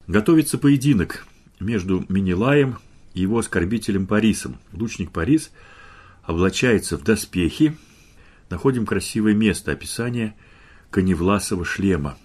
Готовится поединок между Менелаем и его оскорбителем Парисом. Лучник Парис облачается в доспехи. Находим красивое место описания коневласого шлема.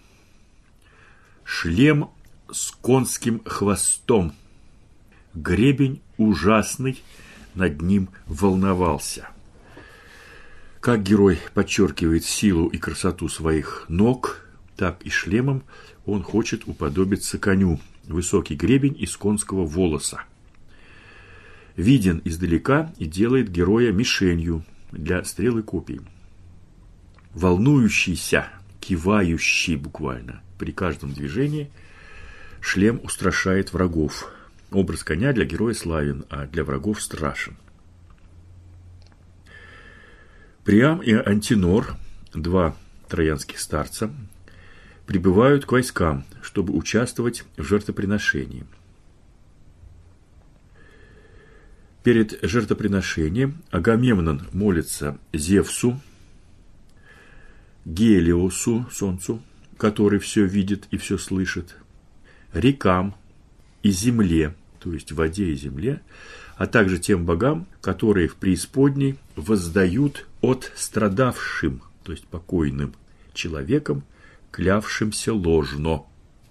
Шлем с конским хвостом. Гребень ужасный над ним волновался. Как герой подчеркивает силу и красоту своих ног, так и шлемом он хочет уподобиться коню. Высокий гребень из конского волоса. Виден издалека и делает героя мишенью для стрел и копий. Волнующийся, кивающий буквально при каждом движении, шлем устрашает врагов. Образ коня для героя славен, а для врагов страшен. Приам и Антинор, два троянских старца, прибывают к войскам, чтобы участвовать в жертвоприношении. Перед жертвоприношением Агамемнон молится Зевсу, Гелиосу, солнцу, который все видит и все слышит, рекам и земле, то есть воде и земле, а также тем богам, которые в преисподней воздают от страдавшим, то есть покойным человеком, клявшимся ложно.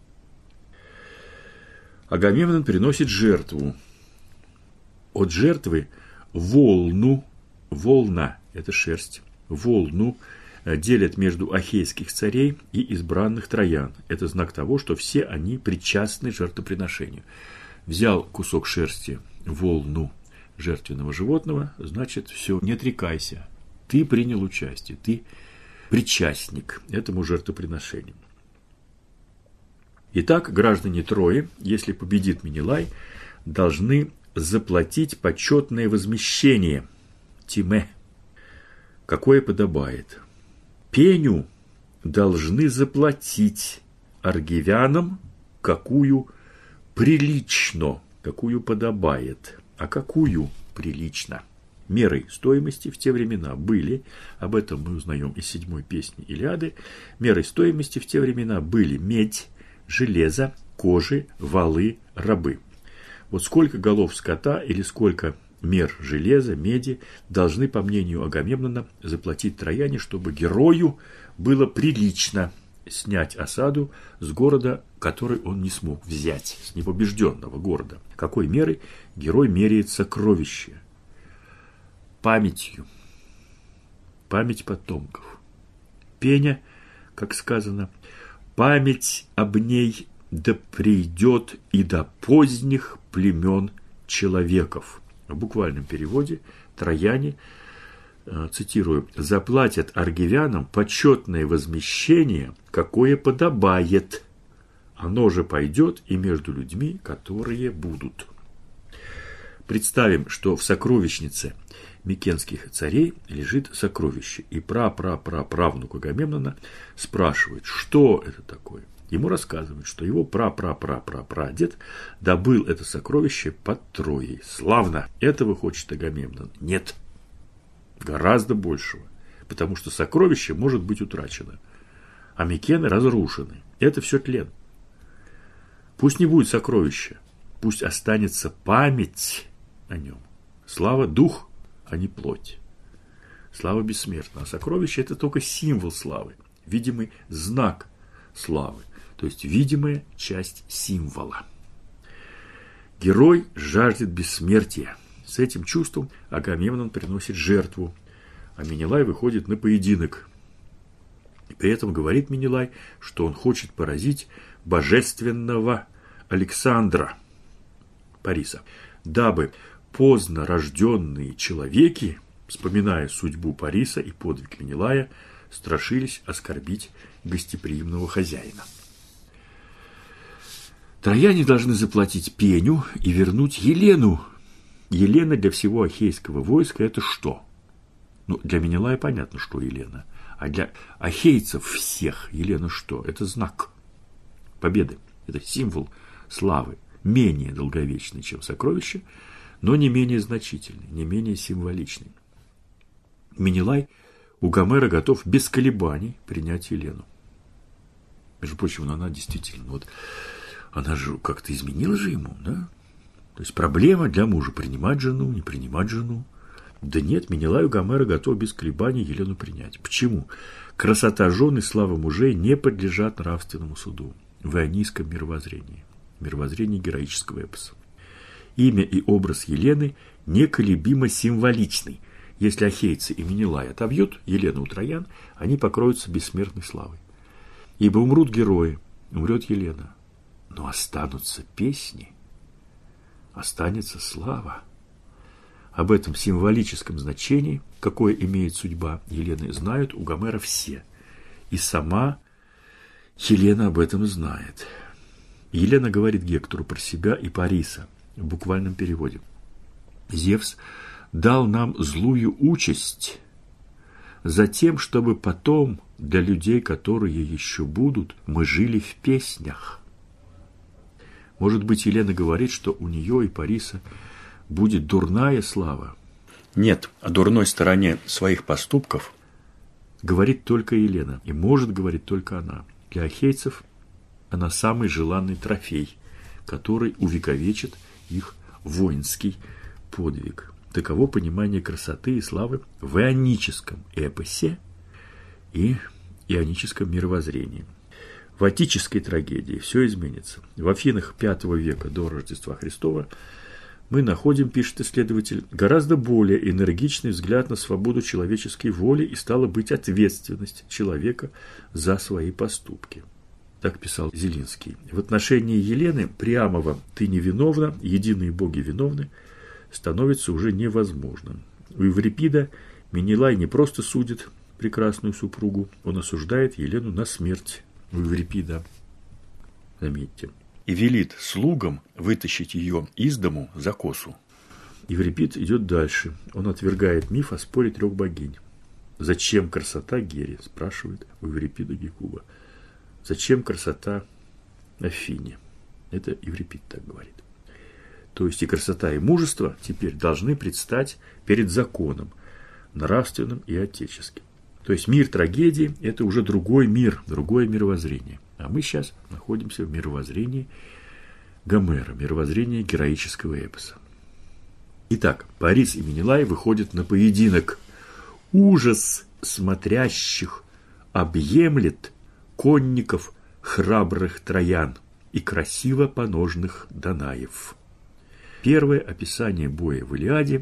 Агамемнон приносит жертву. От жертвы волну, волна – это шерсть, волну делят между ахейских царей и избранных троян. Это знак того, что все они причастны жертвоприношению. Взял кусок шерсти, волну жертвенного животного, значит, все, не отрекайся. Ты принял участие, ты причастник этому жертвоприношению. Итак, граждане Трои, если победит Менелай, должны заплатить почетное возмещение, тиме, какое подобает. Пеню должны заплатить аргивянам, какую прилично, какую подобает, а какую прилично. Мерой стоимости в те времена были, об этом мы узнаем из 7-й песни Илиады, мерой стоимости в те времена были медь, железо, кожи, валы, рабы. Вот сколько голов скота или сколько мер железа, меди должны, по мнению Агамемнона, заплатить трояне, чтобы герою было прилично снять осаду с города, который он не смог взять, с непобежденного города. Какой мерой герой меряет сокровище? Памятью. Память потомков. Пеня, как сказано, память об ней да придет и до поздних племен человеков. В буквальном переводе трояне, цитирую, заплатят аргивянам почетное возмещение, какое подобает. Оно же пойдет и между людьми, которые будут. Представим, что в сокровищнице микенских царей лежит сокровище, и правнук Агамемнона спрашивает, что это такое. Ему рассказывают, что его прадед добыл это сокровище под Троей. Славно! Этого хочет Агамемнон? Нет. Гораздо большего. Потому что сокровище может быть утрачено. А Микены разрушены. Это все тлен. Пусть не будет сокровища. Пусть останется память о нем. Слава – дух, а не плоть. Слава бессмертна. А сокровище – это только символ славы. Видимый знак славы. То есть видимая часть символа. Герой жаждет бессмертия. С этим чувством Агамемнон приносит жертву, а Менелай выходит на поединок. И при этом говорит Менелай, что он хочет поразить божественного Александра Париса, дабы поздно рожденные человеки, вспоминая судьбу Париса и подвиг Менелая, страшились оскорбить гостеприимного хозяина. Трояне должны заплатить пеню и вернуть Елену. Елена для всего ахейского войска – это что? Для Менелая понятно, что Елена. А для ахейцев всех Елена что? Это знак победы. Это символ славы. Менее долговечный, чем сокровище, но не менее значительный, не менее символичный. Менелай у Гомера готов без колебаний принять Елену. Между прочим, она действительно... Она же как-то изменила же ему, да? То есть проблема для мужа – принимать жену, не принимать жену. Да нет, Менелай у Гомера готов без колебаний Елену принять. Почему? Красота жен и слава мужей не подлежат нравственному суду в ионийском мировоззрении, мировоззрении героического эпоса. Имя и образ Елены неколебимо символичны. Если ахейцы и Менелай отобьют Елену у троян, они покроются бессмертной славой. Ибо умрут герои, умрет Елена, но останутся песни, останется слава. Об этом символическом значении, какое имеет судьба Елены, знают у Гомера все. И сама Елена об этом знает. Елена говорит Гектору про себя и Париса в буквальном переводе. Зевс дал нам злую участь за тем, чтобы потом для людей, которые еще будут, мы жили в песнях. Может быть, Елена говорит, что у нее и Париса будет дурная слава. Нет, о дурной стороне своих поступков говорит только Елена, и может говорить только она. Для ахейцев она самый желанный трофей, который увековечит их воинский подвиг. Таково понимание красоты и славы в ионическом эпосе и ионическом мировоззрении. В атической трагедии все изменится. В Афинах V века до Рождества Христова мы находим, пишет исследователь, гораздо более энергичный взгляд на свободу человеческой воли и, стало быть, ответственность человека за свои поступки. Так писал Зелинский. В отношении Елены Приамова «ты невиновна, единые боги виновны» становится уже невозможным. У Еврипида Менелай не просто судит прекрасную супругу, он осуждает Елену на смерть. У Еврипида, заметьте, и велит слугам вытащить ее из дому за косу. Еврипид идет дальше. Он отвергает миф о споре трех богинь. «Зачем красота Гере?» – спрашивает у Еврипида Гекуба. «Зачем красота Афине?» Это Еврипид так говорит. То есть и красота, и мужество теперь должны предстать перед законом, нравственным и отеческим. То есть мир трагедии – это уже другой мир, другое мировоззрение. А мы сейчас находимся в мировоззрении Гомера, мировоззрении героического эпоса. Итак, Парис и Менелай выходят на поединок. Ужас смотрящих объемлет конников храбрых троян и красиво поножных данаев. Первое описание боя в Илиаде.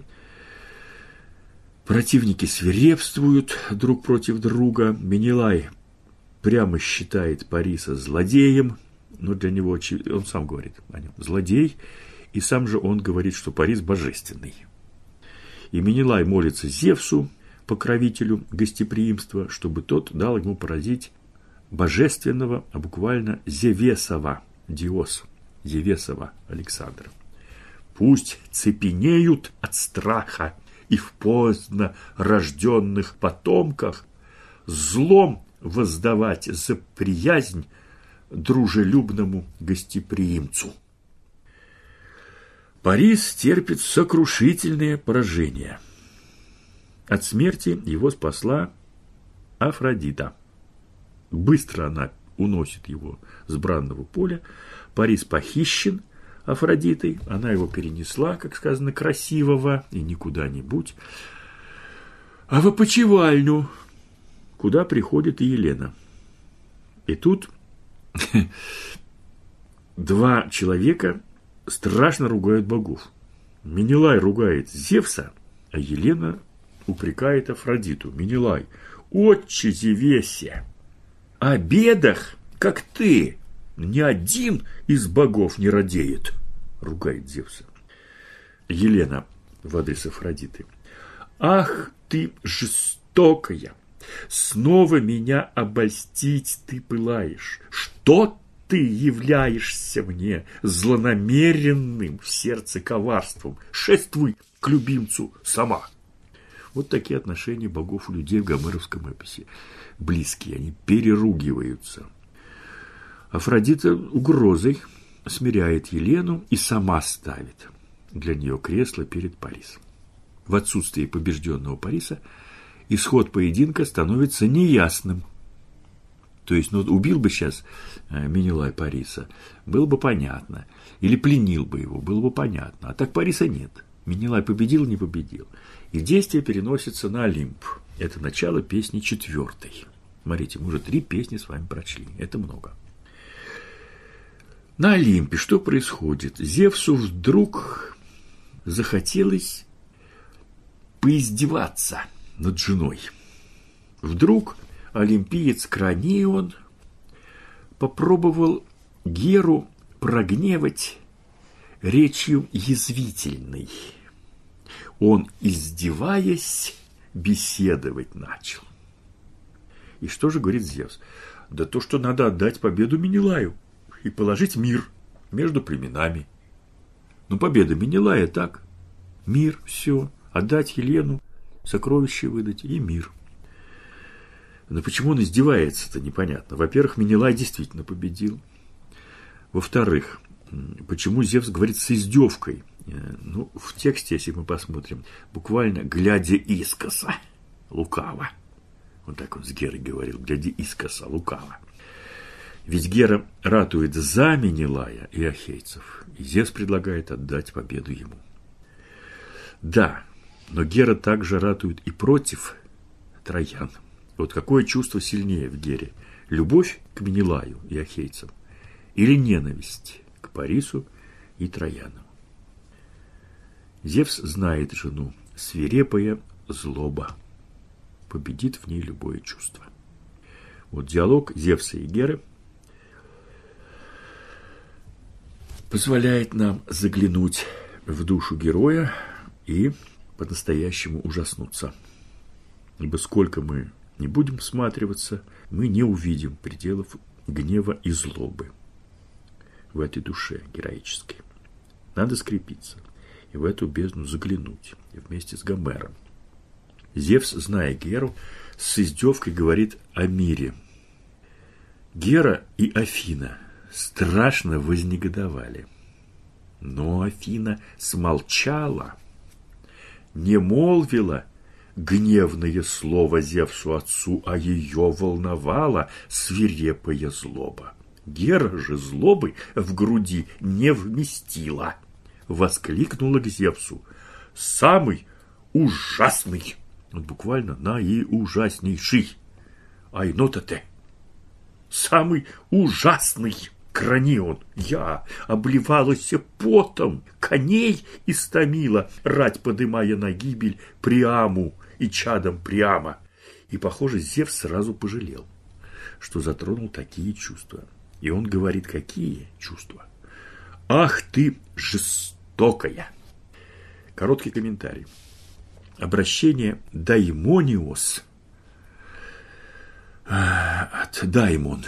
Противники свирепствуют друг против друга. Менелай прямо считает Париса злодеем, но для него, он сам говорит о нем, злодей, и сам же он говорит, что Парис божественный. И Менелай молится Зевсу, покровителю гостеприимства, чтобы тот дал ему поразить божественного, а буквально Зевесова, Диос, Зевесова Александра. Пусть цепенеют от страха и в поздно рожденных потомках злом воздавать за приязнь дружелюбному гостеприимцу. Парис терпит сокрушительные поражения. От смерти его спасла Афродита. Быстро она уносит его с бранного поля. Парис похищен Афродитой. Она его перенесла, как сказано, красивого и не куда-нибудь, а в опочивальню, куда приходит и Елена. И тут два человека страшно ругают богов. Менелай ругает Зевса, а Елена упрекает Афродиту. Менелай: «Отче Зевесе, о бедах, как ты, ни один из богов не радеет», ругает Зевса. Елена в адрес Афродиты: «Ах ты жестокая! Снова меня обольстить ты пылаешь. Что ты являешься мне злонамеренным в сердце коварством? Шествуй к любимцу сама». Вот такие отношения богов и людей в гомеровском эпосе. Близкие, они переругиваются. Афродита угрозой смиряет Елену и сама ставит для нее кресло перед Парисом. В отсутствие побежденного Париса исход поединка становится неясным. То есть, убил бы сейчас Менелай Париса, было бы понятно. Или пленил бы его, было бы понятно. А так Париса нет. Менелай победил, не победил. И действие переносится на Олимп. Это начало песни 4. Смотрите, мы уже 3 песни с вами прочли. Это много. На Олимпе что происходит? Зевсу вдруг захотелось поиздеваться над женой. Вдруг олимпиец Кранион попробовал Геру прогневать речью язвительной. Он, издеваясь, беседовать начал. И что же говорит Зевс? Да то, что надо отдать победу Менелаю и положить мир между племенами. Победа Менелая так. Мир, все. Отдать Елену, сокровища выдать и мир. Но почему он издевается-то, непонятно. Во-первых, Менелай действительно победил. Во-вторых, почему Зевс говорит с издевкой? В тексте, если мы посмотрим, буквально глядя искоса, лукаво. Вот так он с Герой говорил, глядя искоса, лукаво. Ведь Гера ратует за Менелая и ахейцев, и Зевс предлагает отдать победу ему. Да, но Гера также ратует и против троян. Вот какое чувство сильнее в Гере? Любовь к Менелаю и ахейцам или ненависть к Парису и Трояну? Зевс знает жену, свирепая злоба. Победит в ней любое чувство. Вот диалог Зевса и Геры позволяет нам заглянуть в душу героя и по-настоящему ужаснуться. Ибо сколько мы не будем всматриваться, мы не увидим пределов гнева и злобы в этой душе героической. Надо скрепиться и в эту бездну заглянуть вместе с Гомером. Зевс, зная Геру, с издевкой говорит о мире. Гера и Афина страшно вознегодовали. Но Афина смолчала, не молвила гневное слово Зевсу отцу, а ее волновала свирепая злоба. Гера же злобы в груди не вместила. Воскликнула к Зевсу: «Самый ужасный!» Вот буквально наиужаснейший. Айнота-те. Самый ужасный Кранион. Я обливалась потом, коней истомила, рать подымая на гибель Приаму и чадом Приама. И, похоже, Зевс сразу пожалел, что затронул такие чувства. И он говорит, какие чувства? «Ах ты жестокая!» Короткий комментарий. Обращение «даймониос» от «даймон».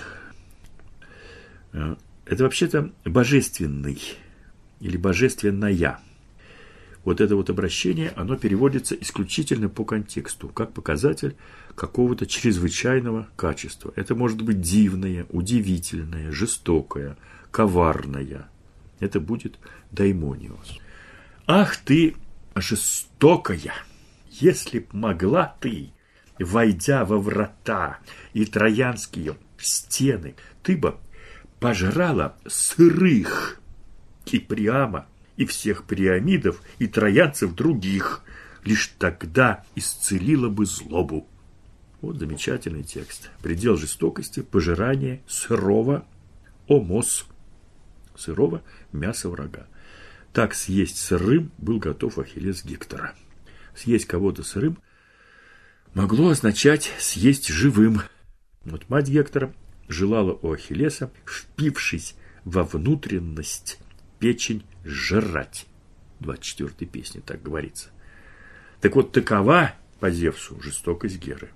Это вообще-то божественный или божественная. Вот это вот обращение, оно переводится исключительно по контексту, как показатель какого-то чрезвычайного качества. Это может быть дивное, удивительное, жестокое, коварное. Это будет даймониос. «Ах ты жестокая! Если б могла ты, войдя во врата и троянские стены, ты бы пожрала сырых и Приама, и всех приамидов, и троянцев других, лишь тогда исцелила бы злобу». Вот замечательный текст. Предел жестокости, пожирание сырого омос, сырого мяса врага. Так съесть сырым был готов Ахиллес Гектора. Съесть кого-то сырым могло означать съесть живым. Вот мать Гектора желала у Ахиллеса, впившись во внутренность, печень жрать. В 24-й песне так говорится. Так вот, такова по Зевсу жестокость Геры.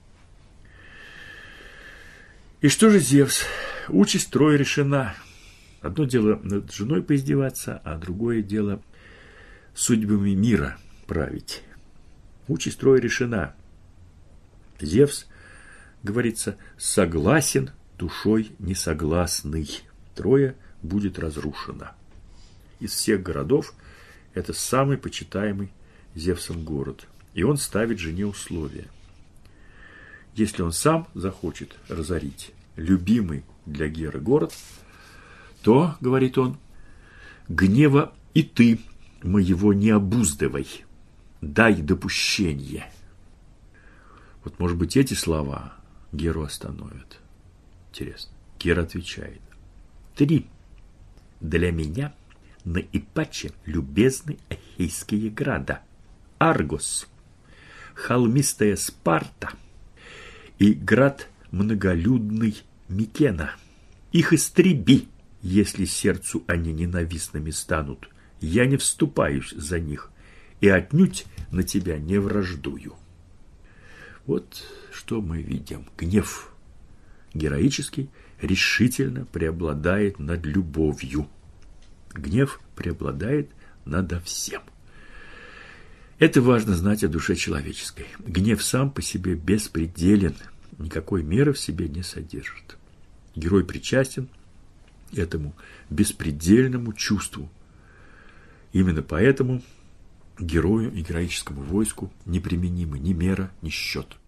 И что же Зевс? Участь Трои решена. Одно дело над женой поиздеваться, а другое дело судьбами мира править. Участь Трои решена. Зевс, говорится, согласен, душой несогласный. Троя будет разрушена. Из всех городов это самый почитаемый Зевсом город. И он ставит жене условия. Если он сам захочет разорить любимый для Геры город, то, говорит он, гнева и ты моего не обуздывай, дай допущение. Вот, может быть, эти слова Геру остановят. Интересно. Гера отвечает. 3. Для меня наипаче любезны Ахейские града. Аргос, холмистая Спарта и град многолюдный Микена. Их истреби, если сердцу они ненавистными станут. Я не вступаюсь за них и отнюдь на тебя не враждую. Вот что мы видим. Гнев героический решительно преобладает над любовью. Гнев преобладает надо всем. Это важно знать о душе человеческой. Гнев сам по себе беспределен, никакой меры в себе не содержит. Герой причастен этому беспредельному чувству. Именно поэтому герою и героическому войску неприменимы ни мера, ни счет.